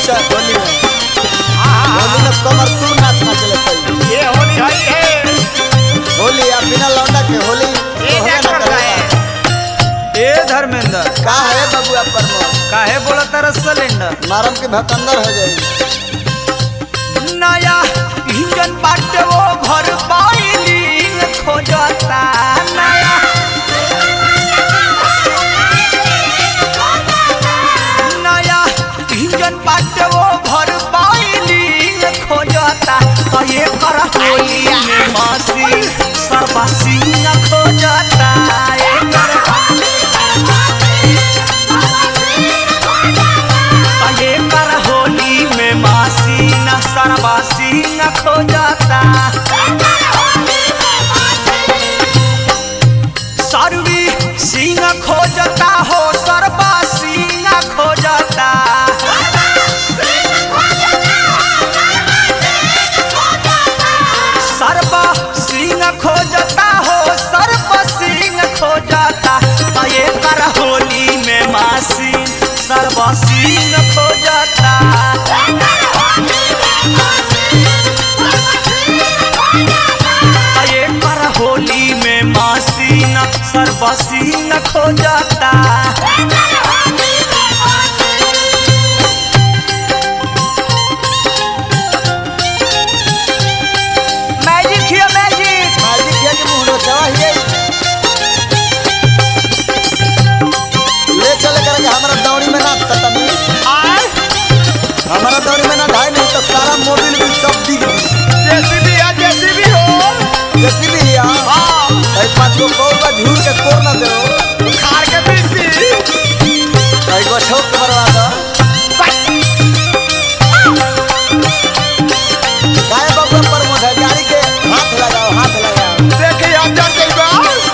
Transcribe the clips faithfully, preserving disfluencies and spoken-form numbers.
च होली में होली में कमर तू नाच नाचले सही ये होली है ये होली आ बिना लौंडा के होली ये होबे क्या न करता है करेगा। ए धर्मेंद्र का है बबुआ प्रमोद काहे बोला तारा सिलेंडर मारम के भकंदर हो जाई नया इंजन बाटे वो भर पाइली खोजता नया नया इंजन बाटे वो भर पाइली खोजता तो ये कर होली में मासी सरबासी न खोजता ये कर ये कर होली में मासी न सरबासी न खोजता सरवी सिंह खोजता हो सरबासी न खोजता सरबा सिंह खोजता हो सरब सिंह खोजता तो ये कर होली में मासी सरबा सिंह खोजता तो ये कर होली में मासी न सरबा सिंह खोजता मैजिक हियो मैजिक मालिक ये के मुंह चवा ही ले चले करके हमारा दौड़ी में ना ततनी आय हमारा दौड़ी में ना ढाई नहीं तो सारा मोबिल भी सब दिख जेसीबी आ जेसीबी हो जैसी भी या हां भाई पांच को कौर का झूर के कोर ना दे खार के बीच भी भाई को छोक मरवा दो गाय बाबू पर मोढ़ गाड़ी के हाथ लगाओ हाथ लगाओ देखिए हम जाते बा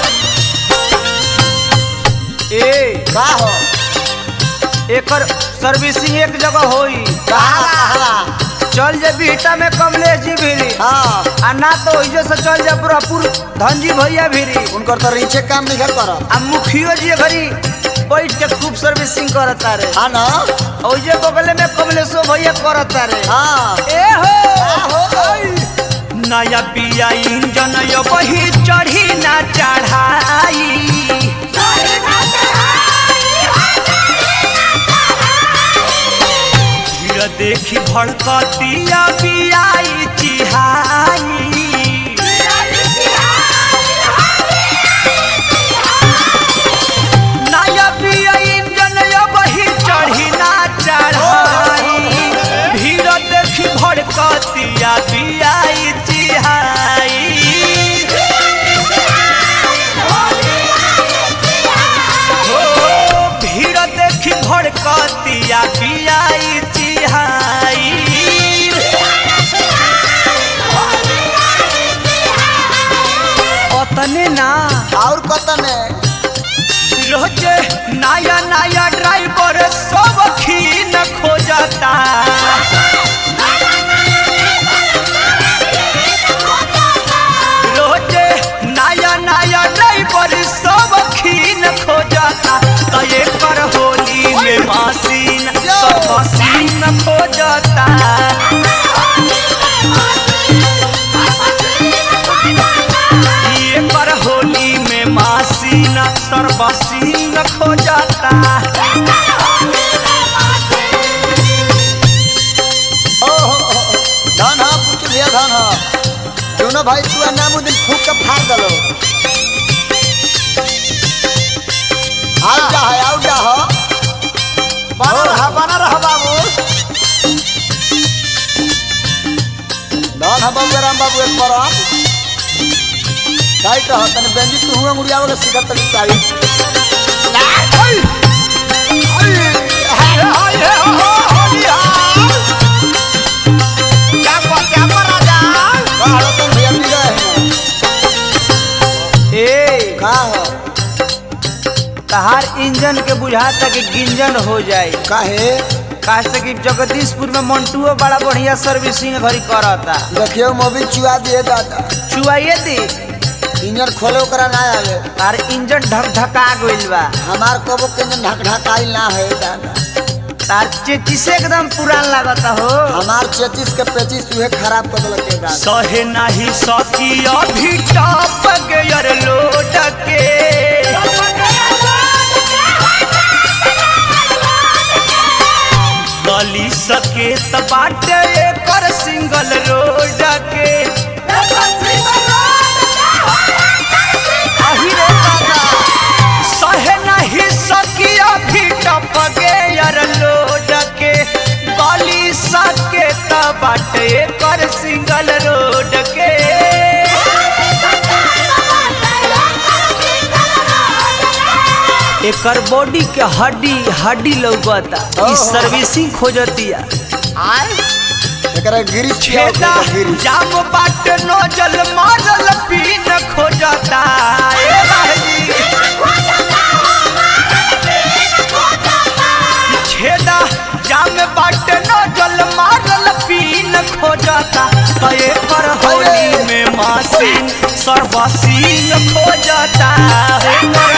ए का हो एकर सर्विसिंग एक जगह होई कहा कहा चल जे बीटा में कमलेश जी भीरी हाँ आ ना तो ओइजे से चल जा पूरापुर धनजी भैया भीरी उनकर तो रीचे काम नहीं कर कर आ मुखियो जी घरी बैठ के खूब सर्विसिंग करता रे हाँ ना ओइजे बगले में कमलेशो भैया करता रे हाँ ए हो हो नया पिया इंजन यो बही चढ़ी ना चढ़ाई भीड़ देखी भड़कतिया बियाई चिहाई नया पिया इंजन यो बही चढ़ी ना चढ़ाई भीड़ देखी भड़कतिया बियाई चिहाई हो भीड़ देखी भड़कतिया बियाई चिहाई ओतने ना और कतन है रोजे नया नया ड्राइवर सब खीन खोजता रोजे नया नया ड्राइवर सब खीन खोजता तो ये कर होली में मशीन सब मशीन खोजता ये कर होली में मशीन सर्वसीन खोजता ओहो धन हा पूछ लिया धन हा दोनों भाई तू नाम दिन फूक के फाड़ दलो आओ जा है आओ जा हो बना रहा बना रहा बाबू धन हा बाबू राम बाबू एक पर टाइट रह तने बेंजी तू हुआ मुड़िया वाला सिखर तनी टाइट क्या कर क्या कर राजा बाहर तुम भैया पी गए हैं ए का हो तहार इंजन के बुझाता कि गिंजन हो जाए काहे काहे कि जगदीशपुर में मंटुओ बड़ा बढ़िया सर्विसिंग घरी करता देखियो मोबिल चुआ दिए दादा चुआइए दी इंजन खोले ओकरा ना आवे तार इंजन ढक ढका गइल बा। हमार कबो के इंजन ढक ढकाई ना है दादा तार चेचिस एकदम पुरान लागता हो। हमार चेचिस के पेचिस तुहे खराब कर देलक के दादा। सहे नहीं सकी अभी टप गयर लोड के गली सके त बाटे एकर सिंगल रोड के अही रे दादा सहे नहीं सकी अभी टप गयर लोड के गली सके त बाटे एकर सिंगल रोड के एकर बॉडी के हड्डी हड्डी लौकता ई सर्विसिंग खोजतिया एकरा गिरिश किया छेदा गिरिश जाम बाट नोजल मारल पीन खोजता ए भाई छेदा जाम बाट नोजल मारल पीन खोजता त एकर होली में मासीन सर्वसीन खोजता एकर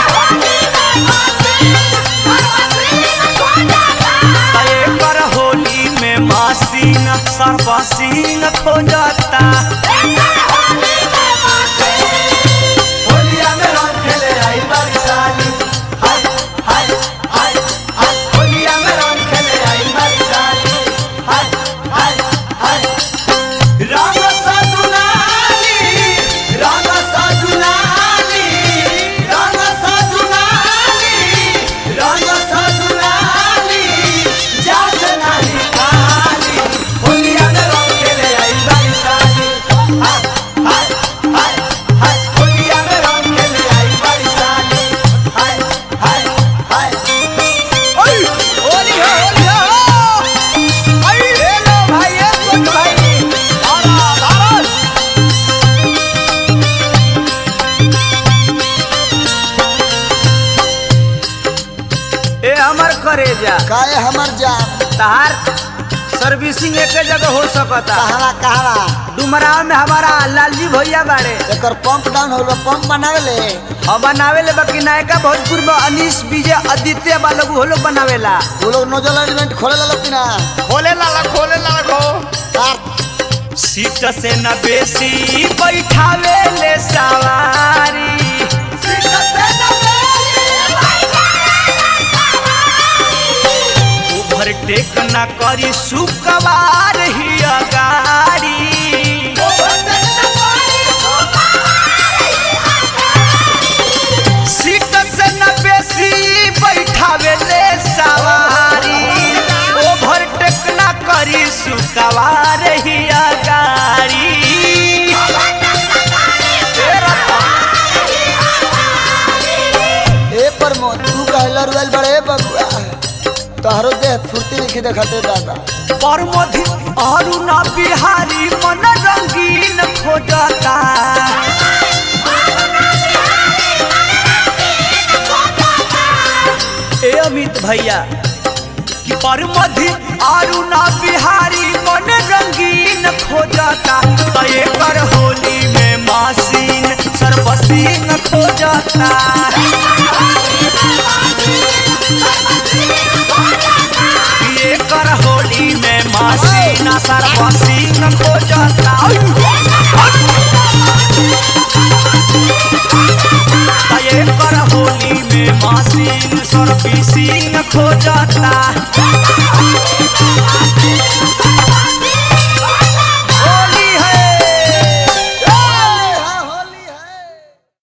एकर होली में मासीन सर्वसीन खोजता होलिया में रंग खेले आई बारी साली हाय हाय हाय हाय होलिया में रंग खेले आई बारी साली हाय हाय हाय रंग सजुनाली रंग सजुनाली रंग सजुनाली रंग सजुनाली जास नाही खाली होलिया में रंग खेले आई बारी साली हाय हाय हाय हाय होलिया में रंग खेले आई बारी साली हाय हाय हाय ओए होली हो होली हो आई ले लो भाई ये सुन भाई आरा आरा ए हमर करेजा काहे हमर जान तहार सर्विसिंग एक जगह हो सकता कहवा कहवा डुमराव में हमारा लालजी भैया बाड़े एकर पंप डाउन होल पंप बनावे ले हम बनावेले बाकी नायका भोजपुर में अनीश विजय आदित्य वालों वो लोग बनावेला वो लोग नोजल एलिमेंट खोले ला लोग ना खोले लाला खोले लाला खो तार सीट से न बेसी बैठावे ले सवारी ओवरटेक न करी सुकवार ही गाड़ी सीट से न बेसी बैठावे ले सवारी ओवरटेक न करी सुकवार ही गाड़ी ए पर मो तू कहला रुएल बड़े बबुआ तोहरो देह फुर्ती लिखी देखते दादा परमधि अरुणा बिहारी मन रंगीन खोजता ए अमित भैया कि परमधि अरुणा बिहारी मन रंगीन खोजता त एकर होली में मासीन सर्वसीन खोजता एकर होली में मासीन सर्वसीन खोजता एकर होली में मासीन सर्वसीन खोजता